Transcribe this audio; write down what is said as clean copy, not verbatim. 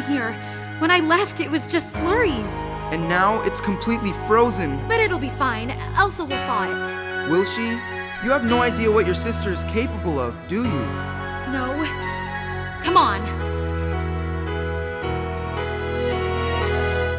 from here. When I left, it was just flurries. And now it's completely frozen. But it'll be fine. Elsa will thaw it. Will she? You have no idea what your sister is capable of, do you? No. Come on.